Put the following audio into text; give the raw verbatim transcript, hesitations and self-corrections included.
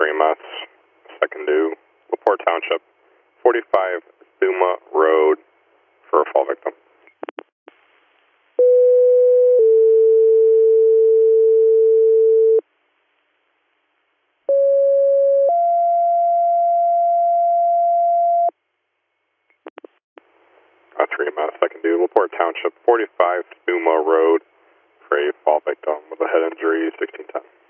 three M S, second due, LaPorte Township, forty-five Thuma Road for a fall victim. Uh, three M S, second due, LaPorte Township, forty-five Thuma Road for a fall victim with a head injury, sixteen ten.